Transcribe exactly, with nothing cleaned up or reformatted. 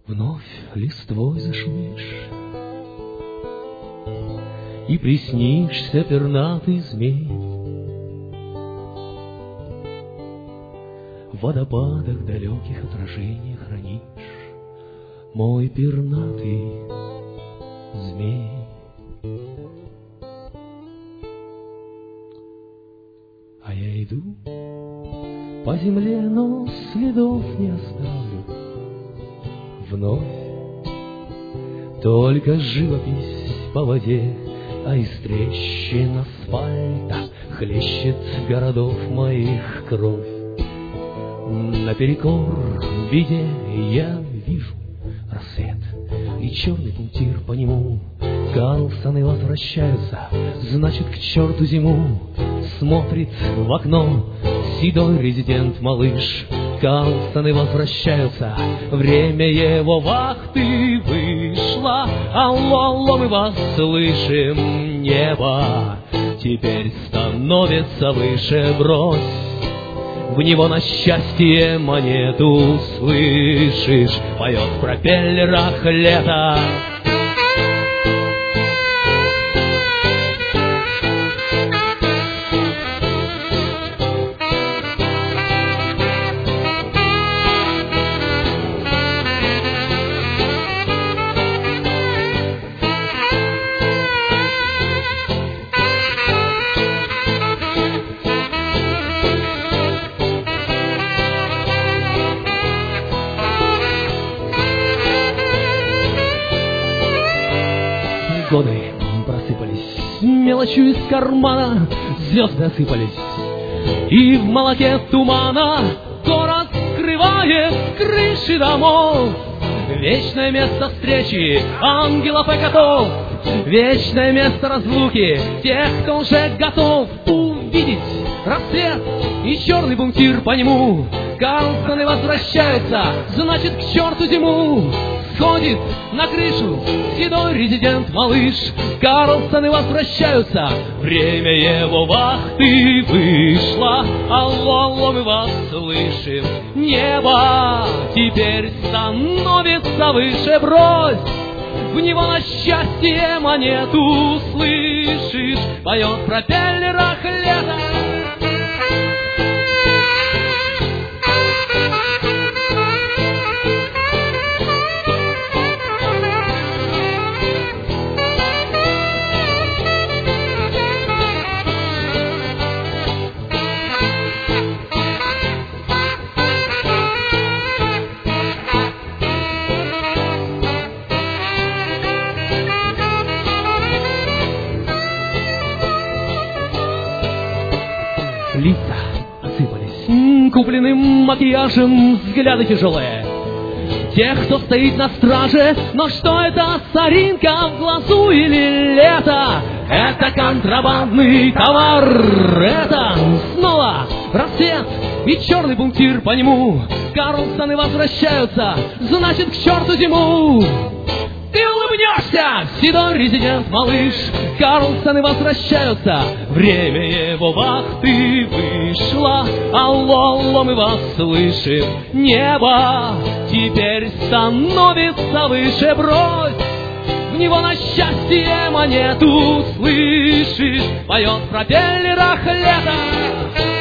Вновь листвой зашумишь, и приснишься пернатый змей. В водопадах далеких отражений хранишь мой пернатый змей. А я иду по земле, но следов не оставлю. Вновь только живопись по воде, а из трещин асфальта хлещет городов моих кровь. Наперекор беде я вижу рассвет и черный пунктир по нему. Карлсоны возвращаются, значит, к черту зиму. Смотрит в окно седой резидент-малыш. Карлсоны возвращаются, время его вахты вышло. Алло, алло, мы вас слышим, небо теперь становится выше, брось в него на счастье монету, слышишь, поет в пропеллерах лето. Годы просыпались мелочью из кармана, звезды осыпались, и в молоке тумана город скрывает крыши домов. Вечное место встречи ангелов и котов, вечное место разлуки тех, кто уже готов увидеть рассвет и черный бункер по нему. Карлсоны возвращаются, значит, к черту зиму. Сходит на крышу седой резидент-малыш. Карлсоны возвращаются, время его вахты вышло. Алло, алло, мы вас слышим, небо теперь становится выше, брось в него на счастье монету, слышишь, поет в пропеллерах лето. Лица осыпались купленным макияжем, взгляды тяжелые тех, кто стоит на страже. Но что это, соринка в глазу или лето? Это контрабандный товар, это снова рассвет и черный бункер по нему. Карлсоны возвращаются, значит, к черту зиму. Ты улыбнешься, седой резидент-малыш. Карлсоны возвращаются, время его вахты вышло. Алло, алло, мы вас слышим, небо теперь становится выше, брось в него на счастье монету, слышишь, поет в пропеллерах лето.